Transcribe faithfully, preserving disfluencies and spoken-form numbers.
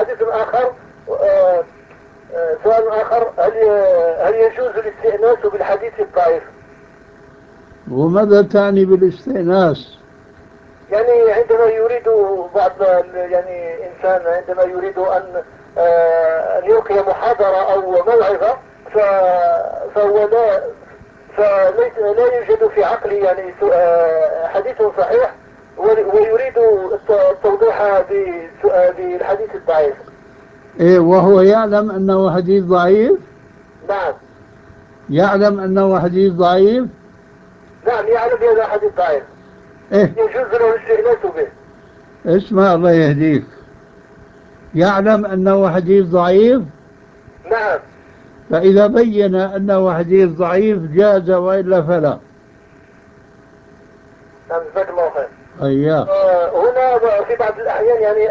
حديث آخر، آه آه سؤال آخر، هل هل يجوز الاستئناس بالحديث الضعيف؟ وماذا تعني بالاستئناس؟ يعني عندما يريد بعض يعني إنسان عندما يريد أن آه أن يلقي محاضرة أو موعظة، فهو لا فليس لا يوجد في عقله يعني حديث صحيح، ويريد التوضيح بالحديث الضعيف. إيه، وهو يعلم أنه حديث ضعيف؟ نعم. يعلم أنه حديث ضعيف؟ نعم يعلم بهذا حديث ضعيف، إيه، يجوز له الاستئناس به. اسمع الله يهديك، يعلم أنه حديث ضعيف، نعم. فإذا بين أنه حديث ضعيف جاز، وإلا فلا. نعم جزاك الله خير. أياه. آه هنا في بعض الأحيان يعني